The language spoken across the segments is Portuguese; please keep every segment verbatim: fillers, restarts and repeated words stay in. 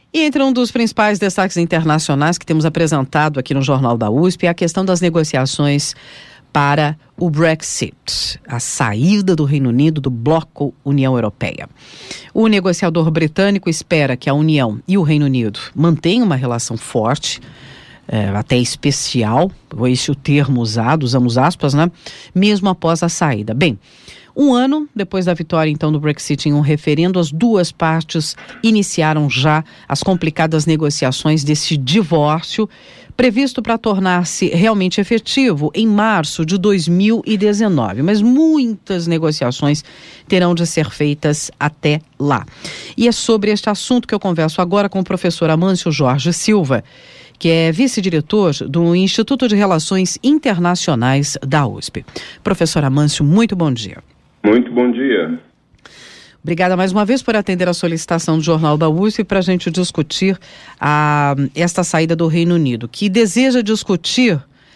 E entre um dos principais destaques internacionais que temos apresentado aqui no Jornal da U S P é a questão das negociações para o Brexit, a saída do Reino Unido do bloco União Europeia. O negociador britânico espera que a União e o Reino Unido mantenham uma relação forte, é, até especial, esse é o termo usado, usamos aspas, né? Mesmo após a saída. Bem, um ano depois da vitória, então, do Brexit em um referendo, as duas partes iniciaram já as complicadas negociações desse divórcio, previsto para tornar-se realmente efetivo em março de dois mil e dezenove. Mas muitas negociações terão de ser feitas até lá. E é sobre este assunto que eu converso agora com o professor Amâncio Jorge Silva, que é vice-diretor do Instituto de Relações Internacionais da U S P. Professor Amâncio, muito bom dia. Muito bom dia. Obrigada mais uma vez por atender a solicitação do Jornal da U S P para a gente discutir a, esta saída do Reino Unido, que deseja discutir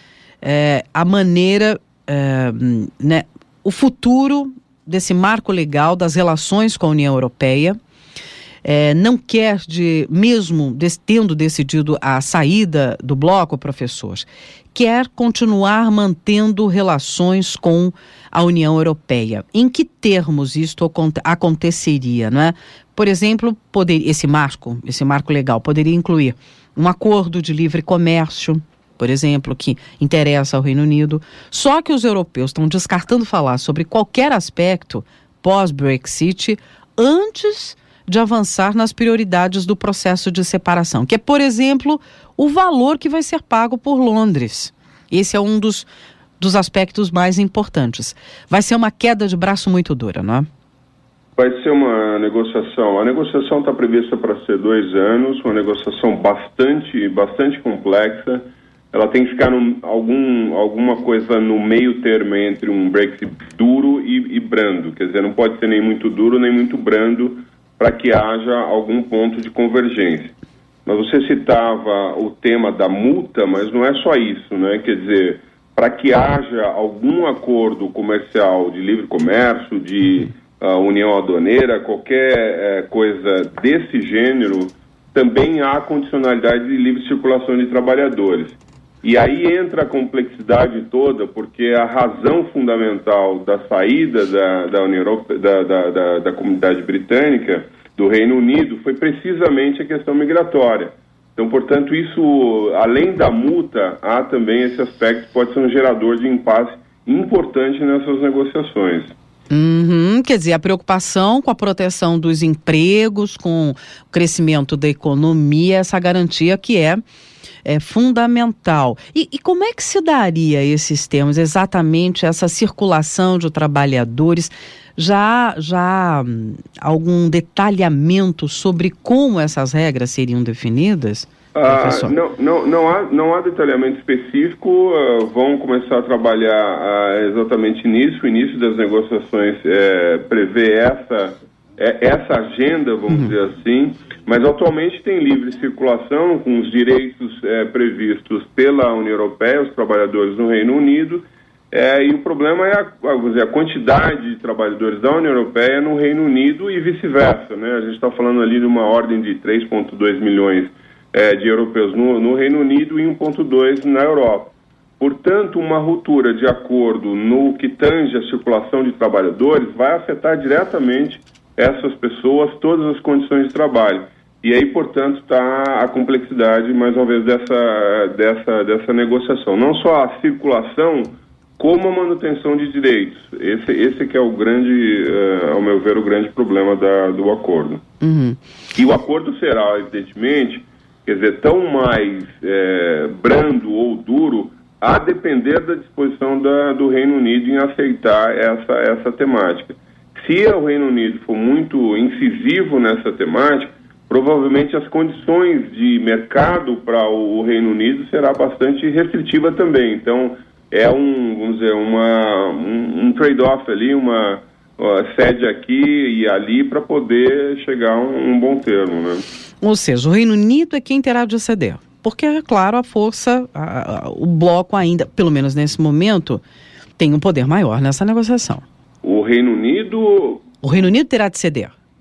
é, a maneira, é, né, o futuro desse marco legal das relações com a União Europeia. É, não quer, de, mesmo des, tendo decidido a saída do bloco, professor, quer continuar mantendo relações com a União Europeia. Em que termos isto aconteceria, não é? Por exemplo, poder, esse marco, esse marco legal poderia incluir um acordo de livre comércio, por exemplo, que interessa ao Reino Unido. Só que os europeus estão descartando falar sobre qualquer aspecto pós-Brexit antes de avançar nas prioridades do processo de separação, que é, por exemplo, o valor que vai ser pago por Londres. Esse é um dos, dos aspectos mais importantes. Vai ser uma queda de braço muito dura, não é? Vai ser uma negociação. A negociação está prevista para ser dois anos, uma negociação bastante, bastante complexa. Ela tem que ficar num, algum, alguma coisa no meio termo entre um Brexit duro e, e brando. Quer dizer, não pode ser nem muito duro nem muito brando, para que haja algum ponto de convergência. Mas você citava o tema da multa, mas não é só isso, né? Quer dizer, para que haja algum acordo comercial de livre comércio, de uh, união aduaneira, qualquer uh, coisa desse gênero, também há condicionalidade de livre circulação de trabalhadores. E aí entra a complexidade toda, porque a razão fundamental da saída da, da, União Europeia, da, da, da, da comunidade britânica, do Reino Unido, foi precisamente a questão migratória. Então, portanto, isso, além da multa, há também esse aspecto que pode ser um gerador de impasse importante nessas negociações. Uhum, quer dizer, a preocupação com a proteção dos empregos, com o crescimento da economia, essa garantia que é É fundamental. E, e como é que se daria esses termos, exatamente essa circulação de trabalhadores? Já, já hum, algum detalhamento sobre como essas regras seriam definidas? Ah, não, não, não, há, não há detalhamento específico. Uh, vão começar a trabalhar uh, exatamente nisso. O início das negociações é, prevê essa, é, essa agenda, vamos uhum. dizer assim. Mas atualmente tem livre circulação com os direitos é, previstos pela União Europeia, os trabalhadores no Reino Unido, é, e o problema é a, vamos dizer, a quantidade de trabalhadores da União Europeia no Reino Unido e vice-versa, né? A gente está falando ali de uma ordem de três vírgula dois milhões é, de europeus no, no Reino Unido e um vírgula dois na Europa. Portanto, uma ruptura de acordo no que tange a circulação de trabalhadores vai afetar diretamente essas pessoas, todas as condições de trabalho. E aí, portanto, está a complexidade, mais uma vez, dessa, dessa, dessa negociação. Não só a circulação, como a manutenção de direitos. Esse, esse que é o grande, uh, ao meu ver, o grande problema da, do acordo. Uhum. E o acordo será, evidentemente, quer dizer, tão mais é, brando ou duro, a depender da disposição da, do Reino Unido em aceitar essa, essa temática. Se o Reino Unido for muito incisivo nessa temática, provavelmente as condições de mercado para o Reino Unido será bastante restritiva também. Então, é um, vamos dizer, uma, um, um trade-off ali, uma uh, cede aqui e ali para poder chegar a um, um bom termo, né? Ou seja, o Reino Unido é quem terá de ceder. Porque, é claro, a força, a, a, o bloco ainda, pelo menos nesse momento, tem um poder maior nessa negociação. O Reino Unido... O Reino Unido terá de ceder.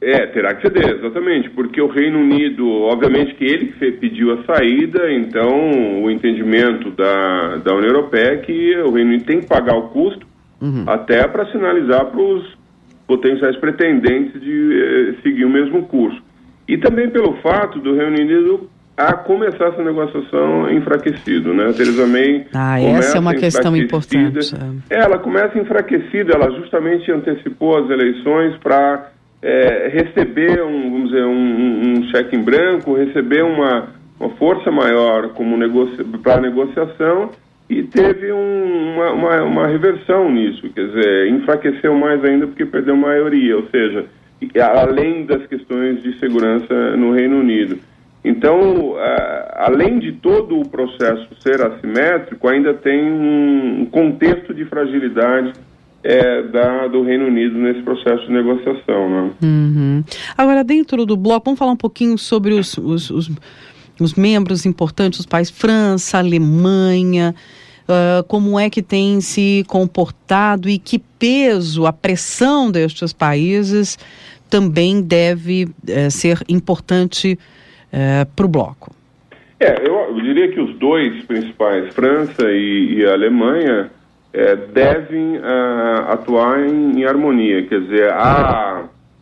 É, terá que ceder, exatamente, porque o Reino Unido, obviamente que ele que pediu a saída, então o entendimento da, da União Europeia é que o Reino Unido tem que pagar o custo, uhum. até para sinalizar para os potenciais pretendentes de eh, seguir o mesmo curso. E também pelo fato do Reino Unido a começar essa negociação enfraquecido, né? A Theresa May ah, essa é uma questão importante. Ela começa enfraquecida, ela justamente antecipou as eleições para é, receber um, vamos dizer, um, um cheque em branco, receber uma, uma força maior como negocia, para a negociação, e teve um, uma, uma, uma reversão nisso, quer dizer, enfraqueceu mais ainda porque perdeu maioria, ou seja, além das questões de segurança no Reino Unido. Então, uh, além de todo o processo ser assimétrico, ainda tem um contexto de fragilidade é, da, do Reino Unido nesse processo de negociação, né? Uhum. Agora, dentro do bloco, vamos falar um pouquinho sobre os, os, os, os membros importantes, os países França, Alemanha, uh, como é que tem se comportado e que peso a pressão destes países também deve uh, ser importante Uh, para o bloco. É, eu, eu diria que os dois principais, França e, e a Alemanha, é, devem uh, atuar em, em harmonia. Quer dizer, a,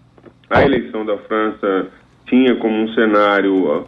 a eleição da França tinha como um cenário uh,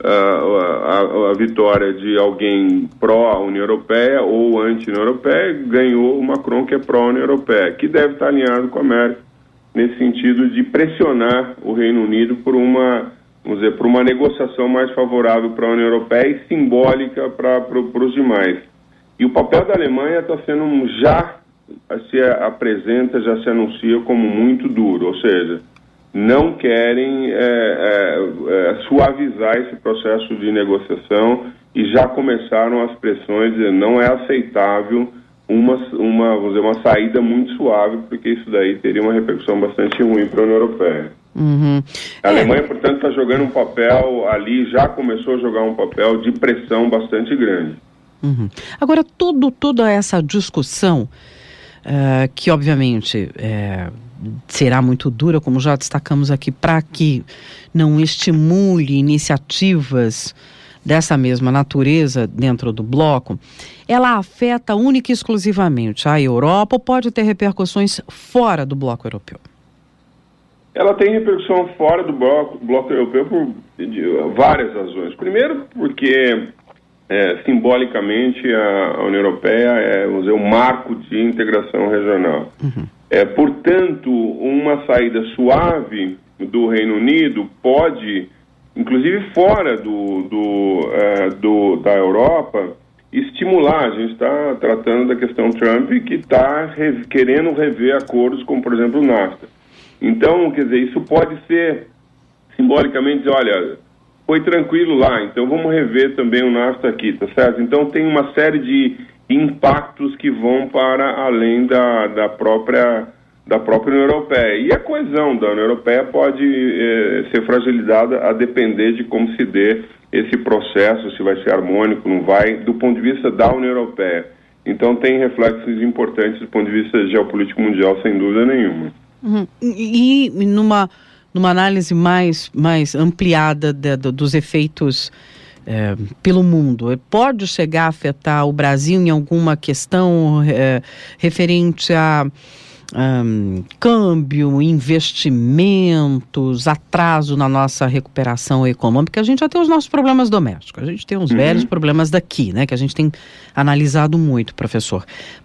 a, a, a vitória de alguém pró-União Europeia ou anti-União Europeia, ganhou o Macron, que é pró-União Europeia, que deve estar alinhado com a Merkel nesse sentido de pressionar o Reino Unido por uma vamos dizer, para uma negociação mais favorável para a União Europeia e simbólica para os demais. E o papel da Alemanha está sendo, já se apresenta, já se anuncia como muito duro, ou seja, não querem é, é, é, suavizar esse processo de negociação e já começaram as pressões de não é aceitável uma, uma, vamos dizer, uma saída muito suave, porque isso daí teria uma repercussão bastante ruim para a União Europeia. Uhum. A Alemanha, é. portanto, está jogando um papel ali, já começou a jogar um papel de pressão bastante grande. Uhum. Agora, todo, toda essa discussão, uh, que obviamente é, será muito dura, como já destacamos aqui, para que não estimule iniciativas dessa mesma natureza dentro do bloco, ela afeta única e exclusivamente a Europa ou pode ter repercussões fora do bloco europeu? Ela tem repercussão fora do bloco, bloco europeu por de, várias razões. Primeiro, porque é, simbolicamente a, a União Europeia é, vamos dizer, um marco de integração regional. Uhum. É, portanto, uma saída suave do Reino Unido pode, inclusive fora do, do, é, do, da Europa, estimular. A gente está tratando da questão Trump, que está re, querendo rever acordos como, por exemplo, o NAFTA. Então, quer dizer, isso pode ser simbolicamente, olha, foi tranquilo lá, então vamos rever também o NAFTA aqui, tá certo? Então tem uma série de impactos que vão para além da, da, própria, da própria União Europeia. E a coesão da União Europeia pode eh, ser fragilizada a depender de como se dê esse processo, se vai ser harmônico, não vai, do ponto de vista da União Europeia. Então tem reflexos importantes do ponto de vista geopolítico mundial, sem dúvida nenhuma. Uhum. E, e numa, numa análise mais, mais ampliada de, de, dos efeitos é, pelo mundo, pode chegar a afetar o Brasil em alguma questão é, referente a um, câmbio, investimentos, atraso na nossa recuperação econômica? A gente já tem os nossos problemas domésticos, a gente tem os uhum. velhos problemas daqui, né, que a gente tem analisado muito, professor,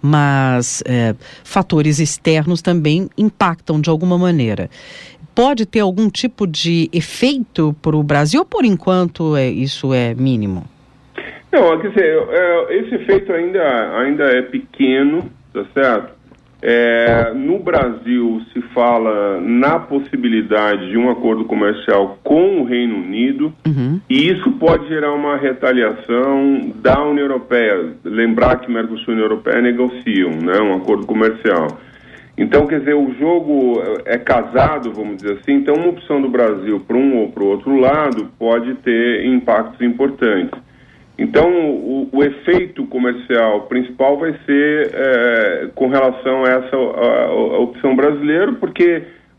mas é, fatores externos também impactam de alguma maneira. Pode ter algum tipo de efeito para o Brasil ou por enquanto é, isso é mínimo? Não, quer dizer, é, esse efeito ainda, ainda é pequeno, tá certo? É, no Brasil se fala na possibilidade de um acordo comercial com o Reino Unido, uhum. e isso pode gerar uma retaliação da União Europeia. Lembrar que Mercosul e União Europeia negociam, né, um acordo comercial. Então, quer dizer, o jogo é casado, vamos dizer assim, então uma opção do Brasil para um ou para o outro lado pode ter impactos importantes. Então, o, o efeito comercial principal vai ser é, com relação a essa a, a opção brasileira, porque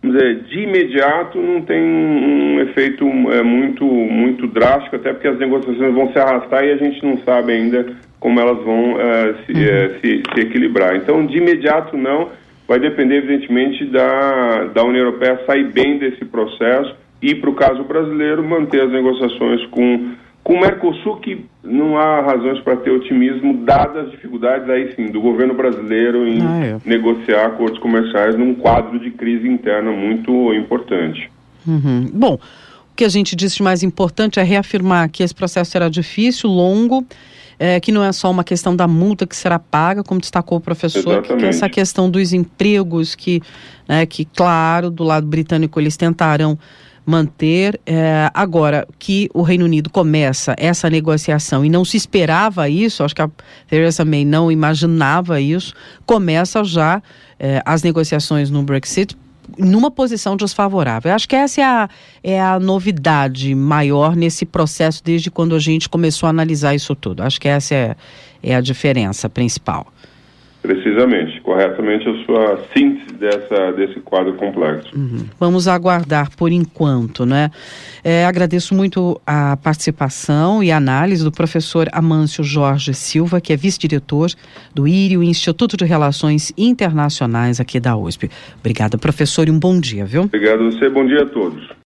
vamos dizer, de imediato não tem um, um efeito é, muito, muito drástico, até porque as negociações vão se arrastar e a gente não sabe ainda como elas vão é, se, uhum. é, se, se equilibrar. Então, de imediato não, vai depender evidentemente da, da União Europeia sair bem desse processo e, para o caso brasileiro, manter as negociações com, com o Mercosul, que não há razões para ter otimismo, dadas as dificuldades, aí sim, do governo brasileiro em ah, é. negociar acordos comerciais num quadro de crise interna muito importante. Uhum. Bom, o que a gente disse de mais importante é reafirmar que esse processo será difícil, longo, é, que não é só uma questão da multa que será paga, como destacou o professor, que, que é essa questão dos empregos que, né, que, claro, do lado britânico eles tentarão manter. É, agora que o Reino Unido começa essa negociação e não se esperava isso, acho que a Theresa May não imaginava isso, começa já é, as negociações no Brexit numa posição desfavorável. Eu acho que essa é a, é a novidade maior nesse processo desde quando a gente começou a analisar isso tudo. Acho que essa é, é a diferença principal. Precisamente, corretamente a sua síntese dessa, desse quadro complexo. Uhum. Vamos aguardar por enquanto, né? É, agradeço muito a participação e a análise do professor Amâncio Jorge Silva, que é vice-diretor do I R I, o Instituto de Relações Internacionais aqui da U S P. Obrigada, professor, e um bom dia, viu? Obrigado a você, bom dia a todos.